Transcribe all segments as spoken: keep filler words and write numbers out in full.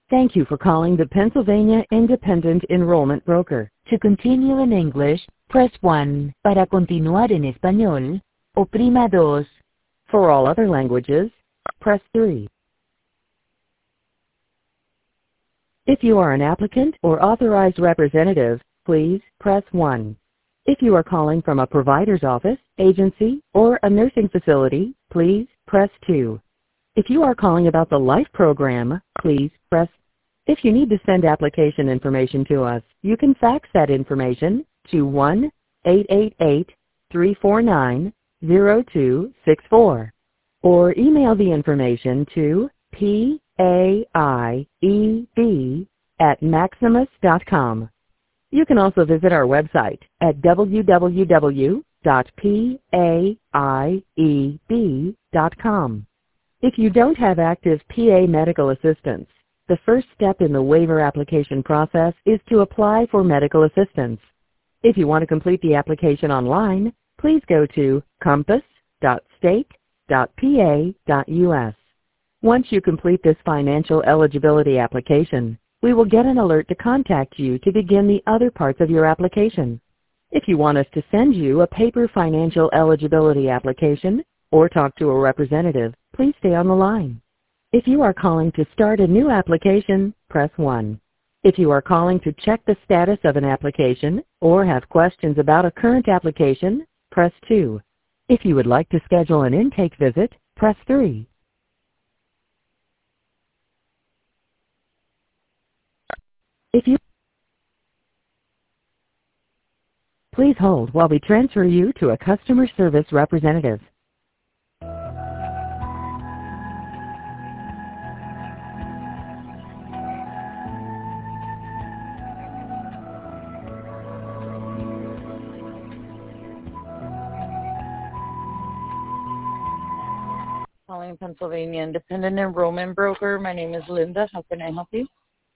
Thank you for calling the Pennsylvania Independent Enrollment Broker. To continue in English, press one. Para continuar en español, oprima dos. For all other languages, press three. If you are an applicant or authorized representative, please press one. If you are calling from a provider's office, agency, or a nursing facility, please press two. If you are calling about the LIFE program, please press. If you need to send application information to us, you can fax that information to one eight eight eight, three four nine, zero two six four or email the information to P A I E B at maximus dot com. You can also visit our website at w w w dot p a i e b dot com. If you don't have active P A medical assistance, the first step in the waiver application process is to apply for medical assistance. If you want to complete the application online, please go to compass dot state dot p a dot u s. Once you complete this financial eligibility application, we will get an alert to contact you to begin the other parts of your application. If you want us to send you a paper financial eligibility application or talk to a representative, please stay on the line. If you are calling to start a new application, press one. If you are calling to check the status of an application or have questions about a current application, press two. If you would like to schedule an intake visit, press three. If you Please hold while we transfer you to a customer service representative. Calling Pennsylvania Independent Enrollment Broker. My name is Linda. How can I help you?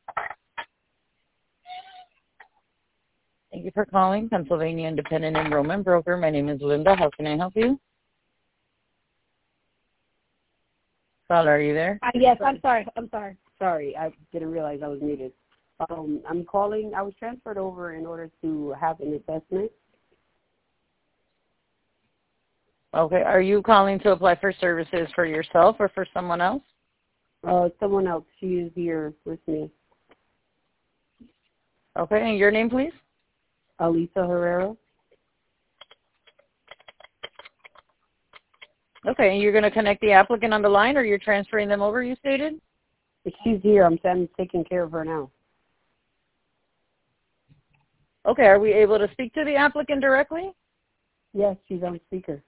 Thank you for calling Pennsylvania Independent Enrollment Broker. My name is Linda. How can I help you? Paula, are you there? Uh, yes, I'm sorry. I'm sorry. Sorry, I didn't realize I was muted. Um, I'm calling. I was transferred over in order to have an assessment. Okay. Are you calling to apply for services for yourself or for someone else? Uh, someone else. She is here with me. Okay. And your name, please? Alisa Herrera. Okay. And you're going to connect the applicant on the line, or you're transferring them over, you stated? If she's here, I'm, I'm taking care of her now. Okay. Are we able to speak to the applicant directly? Yes, she's on speaker.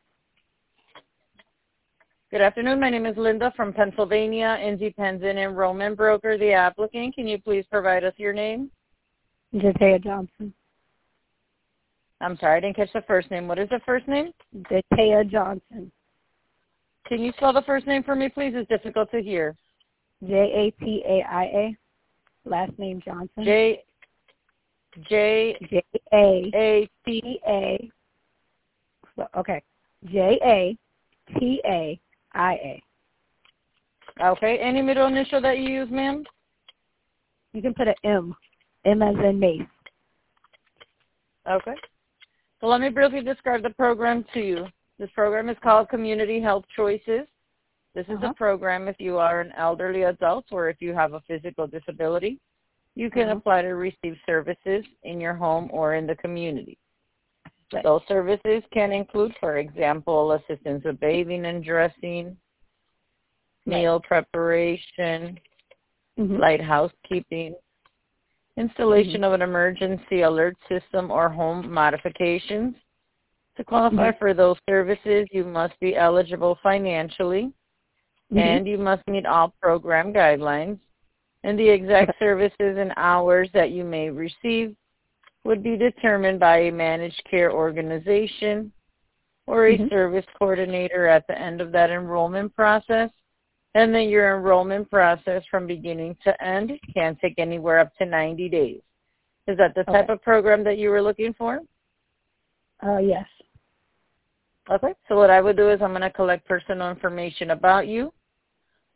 Good afternoon. My name is Linda from Pennsylvania Independent Enrollment Broker. The applicant, can you please provide us your name? Jatea Johnson. I'm sorry, I didn't catch the first name. What is the first name? Jatea Johnson. Can you spell the first name for me, please? It's difficult to hear. J A T A I A. Last name Johnson. J J J A A T A. Okay. J A T A I A. Okay. Any middle initial that you use, ma'am? You can put an M. M as in Mace. Okay. So let me briefly describe the program to you. This program is called Community Health Choices. This is uh-huh. a program if you are an elderly adult or if you have a physical disability. You can uh-huh. apply to receive services in your home or in the community. Right. Those services can include, for example, assistance with bathing and dressing, right. meal preparation, mm-hmm. light housekeeping, installation mm-hmm. of an emergency alert system or home modifications. To qualify mm-hmm. for those services, you must be eligible financially, mm-hmm. and you must meet all program guidelines. And the exact services and hours that you may receive would be determined by a managed care organization or a mm-hmm. service coordinator at the end of that enrollment process. And then your enrollment process from beginning to end can take anywhere up to ninety days. Is that the type okay. of program that you were looking for? Uh, yes. Okay. So what I would do is I'm going to collect personal information about you.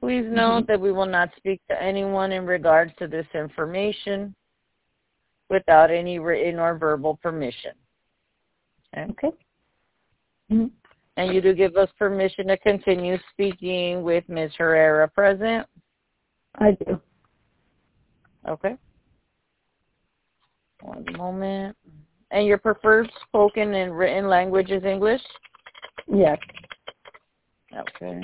Please note that we will not speak to anyone in regards to this information without any written or verbal permission. Okay? Okay. Mm-hmm. And you do give us permission to continue speaking with Miz Herrera present? I do. Okay. One moment. And your preferred spoken and written language is English? Yes. Okay.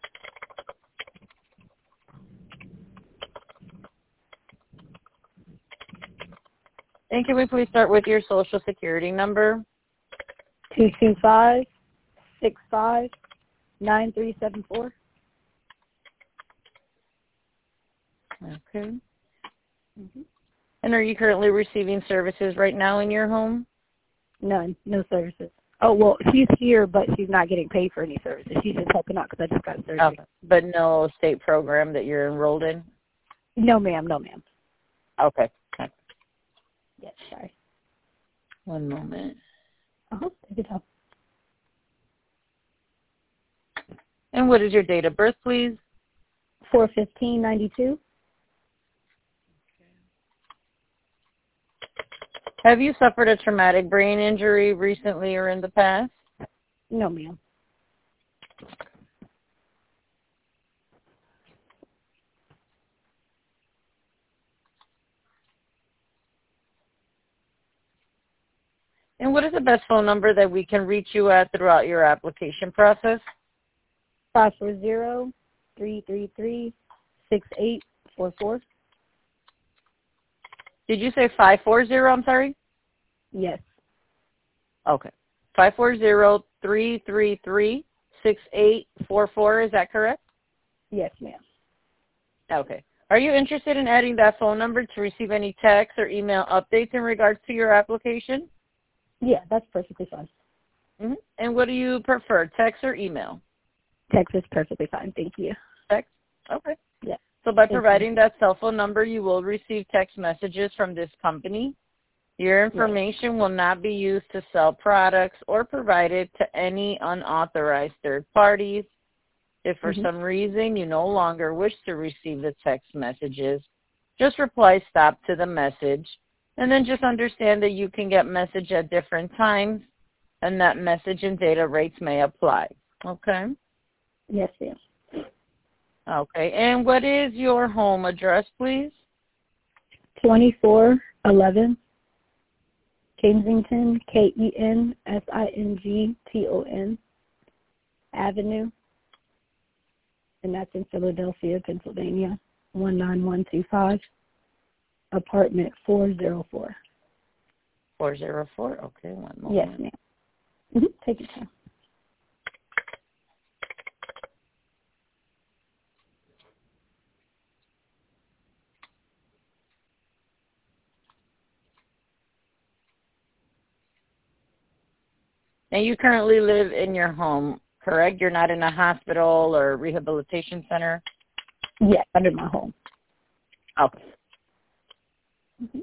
And can we please start with your social security number? Two two five six five nine three seven four. Okay. Mm-hmm. And are you currently receiving services right now in your home? None. No services. Oh, well, she's here, but she's not getting paid for any services. She's just helping out because I just got surgery. Okay. But no state program that you're enrolled in? No, ma'am. No, ma'am. Okay. Yes, sorry. One moment. Uh-huh. Take your time. And what is your date of birth, please? four fifteen ninety-two. Have you suffered a traumatic brain injury recently or in the past? No, ma'am. And what is the best phone number that we can reach you at throughout your application process? Five four zero three three three six eight four four. Did you say five four zero? I'm sorry? Yes. Okay. five four zero three three three six eight four four, is that correct? Yes, ma'am. Okay. Are you interested in adding that phone number to receive any text or email updates in regards to your application? Yeah, that's perfectly fine. Mm-hmm. And what do you prefer, text or email? Text is perfectly fine. Thank you. Text? Okay. Yeah. So by Thank providing you. that cell phone number, you will receive text messages from this company. Your information right. will not be used to sell products or provided to any unauthorized third parties. If for mm-hmm. some reason you no longer wish to receive the text messages, just reply stop to the message, and then just understand that you can get message at different times, and that message and data rates may apply. Okay? Yes, ma'am. Okay. And what is your home address, please? twenty-four eleven Kensington, K E N S I N G T O N Avenue, and that's in Philadelphia, Pennsylvania, one nine one two five, apartment four oh four. four oh four? Okay, one moment. Yes, ma'am. Mm-hmm. Take your time. And you currently live in your home, correct? You're not in a hospital or rehabilitation center? Yes, under my home. Okay. Mm-hmm.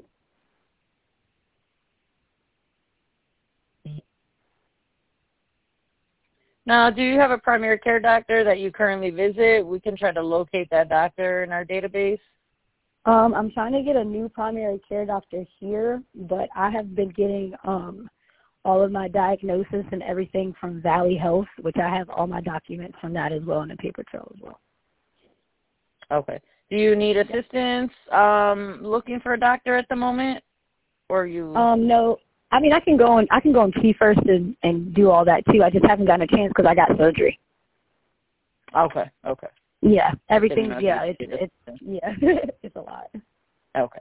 Now, do you have a primary care doctor that you currently visit? We can try to locate that doctor in our database. Um, I'm trying to get a new primary care doctor here, but I have been getting um, all of my diagnosis and everything from Valley Health, which I have all my documents from that as well and a paper trail as well. Okay. Do you need assistance um, looking for a doctor at the moment, or you? Um, no. I mean, I can go and I can go and see first and, and do all that too. I just haven't gotten a chance because I got surgery. Okay. Okay. Yeah. Everything. Yeah. It's it's yeah. It's a lot. Okay.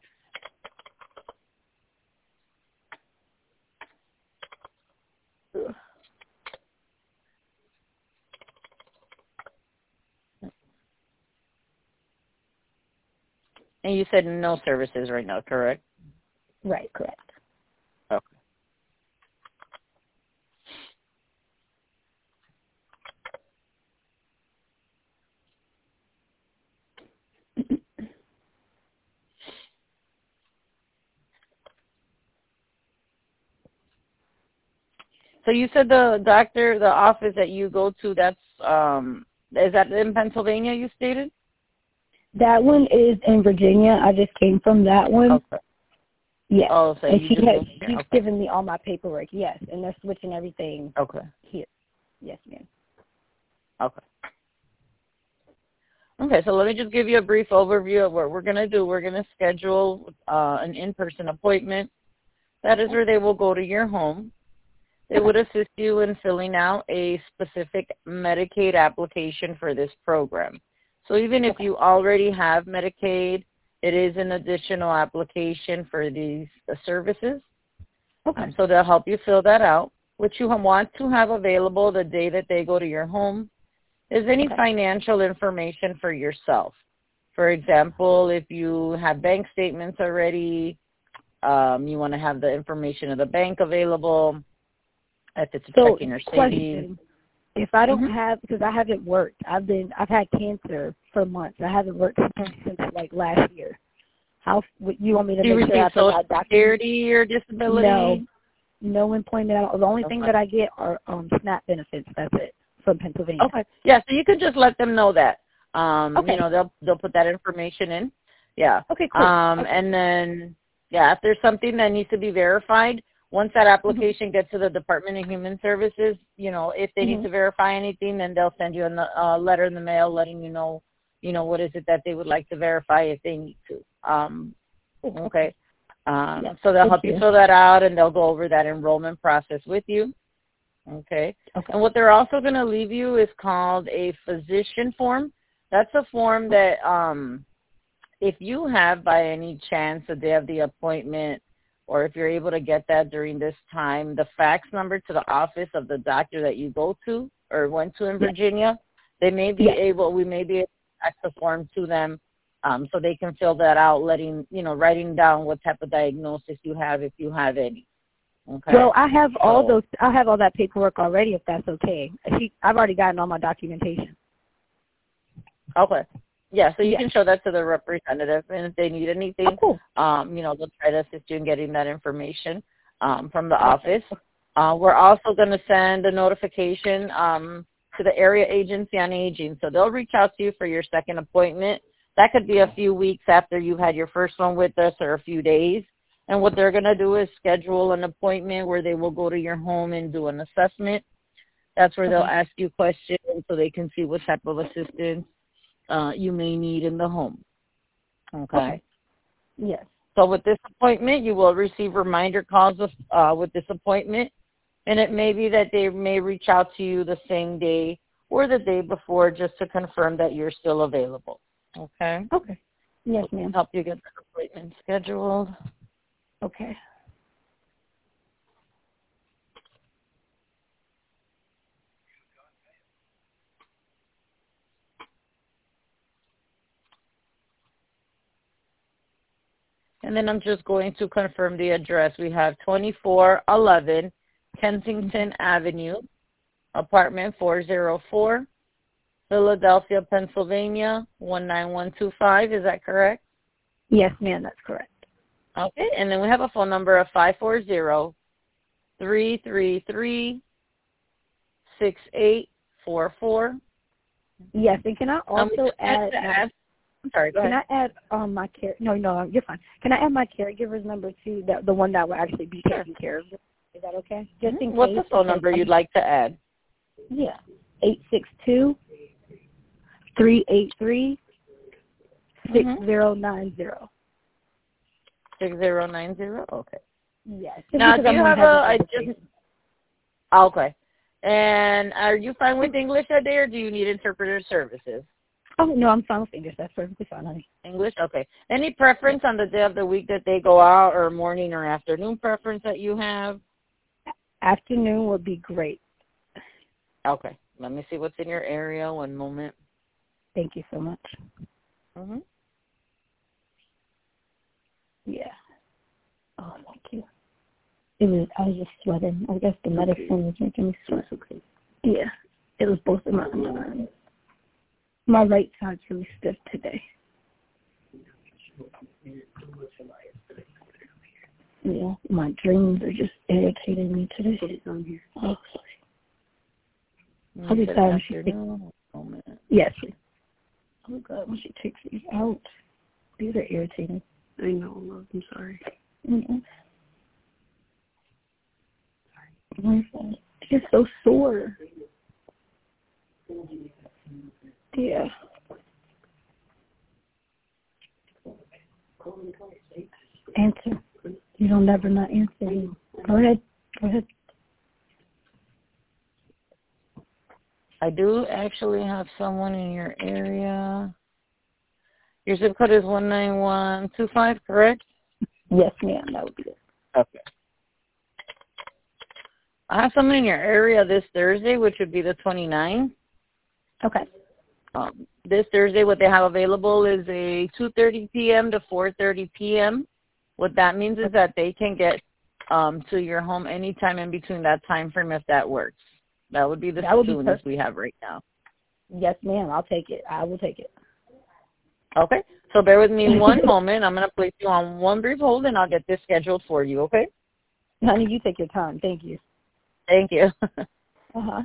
Ugh. And you said no services right now, correct? Right. Correct. Okay. So you said the doctor, the office that you go to, that's um, is that in Pennsylvania? You stated. That one is in Virginia. I just came from that one. Okay. Yes. Oh, so and you she just has, moved here. she's Okay. given me all my paperwork, yes, and they're switching everything Okay. here. Yes, ma'am. Okay. Okay, so let me just give you a brief overview of what we're going to do. We're going to schedule uh, an in-person appointment. That is where they will go to your home. They would assist you in filling out a specific Medicaid application for this program. So even if you already have Medicaid, it is an additional application for these uh, services. Okay. Um, so they'll help you fill that out. What you want to have available the day that they go to your home is any Okay. financial information for yourself. For example, if you have bank statements already, um, you want to have the information of the bank available, if it's a So, checking or savings. question, if I don't Mhm. have, because I haven't worked, I've been, I've had cancer for months. I haven't worked since like last year. How, you want me to Do you make sure I receive fill Social out documents? Security or disability? No, no employment at all. The only Okay. thing that I get are um, SNAP benefits. That's it, from Pennsylvania. Okay. Yeah, so you can just let them know that. Um, Okay. You know, they'll they'll put that information in. Yeah. Okay, cool. Um, Okay. And then, yeah, if there's something that needs to be verified, once that application mm-hmm. gets to the Department of Human Services, you know, if they mm-hmm. need to verify anything, then they'll send you a uh, letter in the mail letting you know, you know, what is it that they would like to verify if they need to. Um, okay. Um, yeah. So they'll Thank help you. you fill that out, and they'll go over that enrollment process with you. Okay. okay. And what they're also going to leave you is called a physician form. That's a form that um, if you have by any chance the day of the appointment, or if you're able to get that during this time, the fax number to the office of the doctor that you go to or went to in yes. Virginia, they may be yes. able, we may be able to fax the form to them um, so they can fill that out, letting, you know, writing down what type of diagnosis you have if you have any. Okay. Well, I have all so, those, I have all that paperwork already, if that's okay. She, I've already gotten all my documentation. Okay. Yeah, so you yes. can show that to the representative, and if they need anything, oh, cool. um, you know, they'll try to assist you in getting that information um, from the office. Uh, we're also going to send a notification um, to the Area Agency on Aging, so they'll reach out to you for your second appointment. That could be a few weeks after you've had your first one with us, or a few days. And what they're going to do is schedule an appointment where they will go to your home and do an assessment. That's where okay. they'll ask you questions so they can see what type of assistance Uh, you may need in the home. Okay. okay. Yes. So with this appointment, you will receive reminder calls with, uh, with this appointment, and it may be that they may reach out to you the same day or the day before just to confirm that you're still available. Okay. Okay. Yes, ma'am. Help you get the appointment scheduled. Okay. And then I'm just going to confirm the address. We have twenty-four eleven Kensington Avenue, apartment four oh four, Philadelphia, Pennsylvania, one nine one two five. Is that correct? Yes, ma'am, that's correct. Okay, and then we have a phone number of five four zero, three three three, six eight four four. Yes, and can I also um, add... add I'm sorry, go Can ahead. I add um, my care? No, no, you're fine. Can I add my caregiver's number too? The the one that will actually be taking care of it. Is that okay? Just Mm-hmm. in What's case. the phone number you'd like to add? Yeah, eight six two three eight three six zero nine zero. Six zero nine zero. Okay. Yes. Now, do you have a? I just. Okay. And are you fine with English that day, or do you need interpreter services? Oh, no, I'm fine with English. That's perfectly fine, honey. English? Okay. Any preference on the day of the week that they go out, or morning or afternoon preference that you have? Afternoon would be great. Okay. Let me see what's in your area. One moment. Thank you so much. Mm-hmm. Yeah. Oh, thank you. It was, I was just sweating. I guess the medicine okay. was making me sweat. Okay. Yeah. It was both of my underarms. My right side's really stiff today. Yeah, my dreams are just irritating me today. Put it on here. Oh, sorry. I'll be sorry. Yes, please. Oh, God when she takes these out. These are irritating. I know, love. I'm sorry. Mm-hmm. It's so sore. Yeah. Answer. You don't never not answer. Go ahead. Go ahead. I do actually have someone in your area. Your zip code is one nine one two five, correct? Yes, ma'am. That would be it. Okay. I have someone in your area this Thursday, which would be the twenty-ninth. Okay. Um, this Thursday, what they have available is a two thirty p.m. to four thirty p.m. What that means is that they can get um, to your home anytime in between that time frame if that works. That would be the that would soonest be we have right now. Yes, ma'am. I'll take it. I will take it. Okay. So bear with me one moment. I'm going to place you on one brief hold, and I'll get this scheduled for you, okay? Honey, you take your time. Thank you. Thank you. Uh-huh.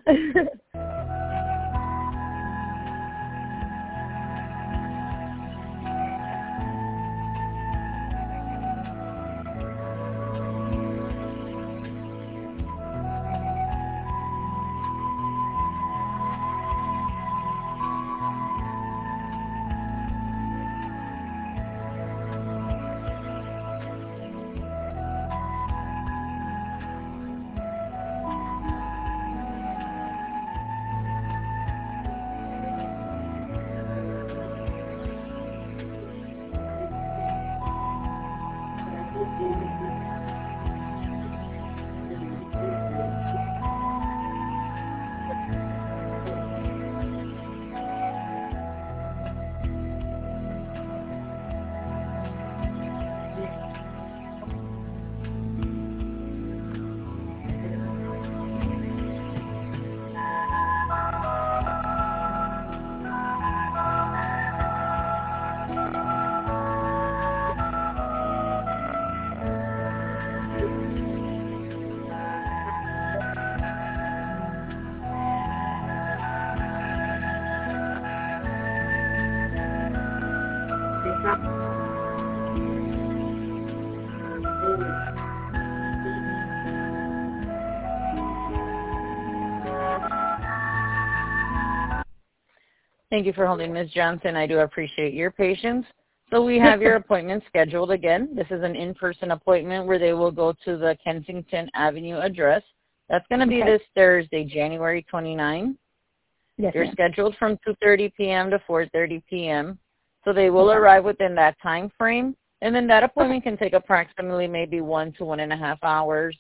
Thank you for holding, Miz Johnson. I do appreciate your patience. So we have your appointment scheduled again. This is an in-person appointment where they will go to the Kensington Avenue address. That's going to be Okay. this Thursday, January twenty-ninth. Yes, You're ma'am. scheduled from two thirty p.m. to four thirty p.m. So they will Okay. arrive within that time frame. And then that appointment can take approximately maybe one to one and a half hours.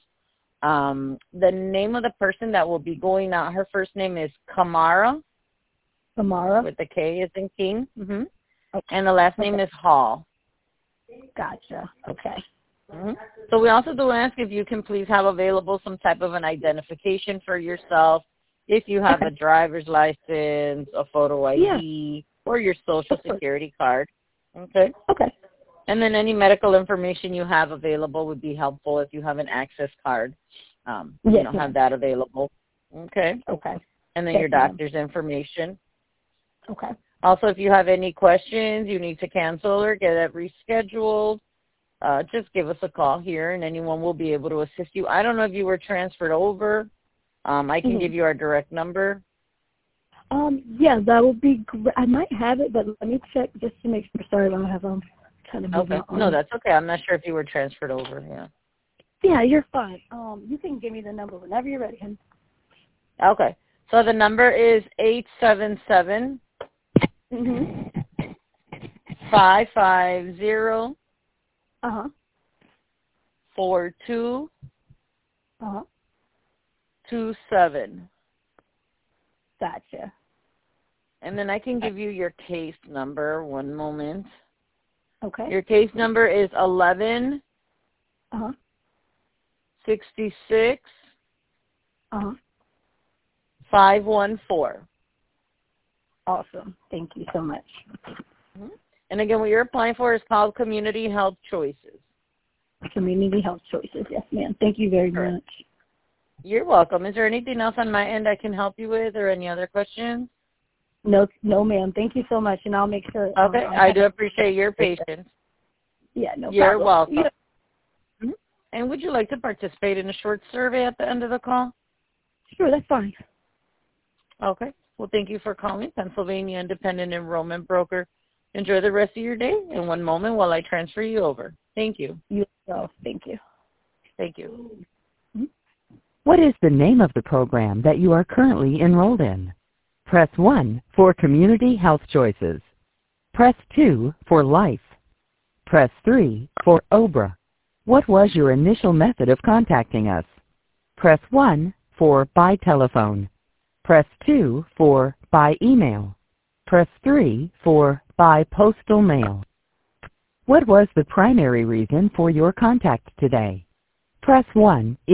Um, the name of the person that will be going out, her first name is Kamara, Tomorrow. with the K as in King. Mm-hmm. Okay. And the last name Okay. is Hall. Gotcha. Okay. Mm-hmm. So we also do ask if you can please have available some type of an identification for yourself. If you have Okay. a driver's license, a photo I D, Yeah. or your social Of course. security card. Okay. Okay. And then any medical information you have available would be helpful if you have an access card. Um, you Yes, know, ma'am. have that available. Okay. Okay. And then Yes, your ma'am. doctor's information. Okay. Also, if you have any questions, you need to cancel or get it rescheduled, uh, just give us a call here, and anyone will be able to assist you. I don't know if you were transferred over. Um, I can Mhm. give you our direct number. Um, yeah, that would be great. I might have it, but let me check just to make sure. Sorry, I don't have um kind of move Okay. my arm. No, that's okay. I'm not sure if you were transferred over. Yeah. Yeah, you're fine. Um, you can give me the number whenever you're ready, honey. Okay. So the number is eight seven seven, Mhm. five five zero, Uh huh. four two Uh huh. two seven. Gotcha. And then I can give you your case number. One moment. Okay. Your case number is eleven Uh huh. sixty-six Uh huh. five one four. Awesome. Thank you so much. And again, what you're applying for is called Community Health Choices. Community health choices. Yes, ma'am. Thank you very Correct. much. You're welcome. Is there anything else on my end I can help you with or any other questions? No, no, ma'am. Thank you so much, and I'll make sure. um, Okay, I'm I do happy- appreciate your patience. Yeah, no You're problem. welcome. Yeah. Mhm. And would you like to participate in a short survey at the end of the call? Sure, that's fine. Okay. Well, thank you for calling Pennsylvania Independent Enrollment Broker. Enjoy the rest of your day. In one moment while I transfer you over. Thank you. You so. Thank you. Thank you. What is the name of the program that you are currently enrolled in? Press one for Community Health Choices. Press two for Life. Press three for O B R A. What was your initial method of contacting us? Press one for by telephone. Press two for by email. Press three for by postal mail. What was the primary reason for your contact today? Press one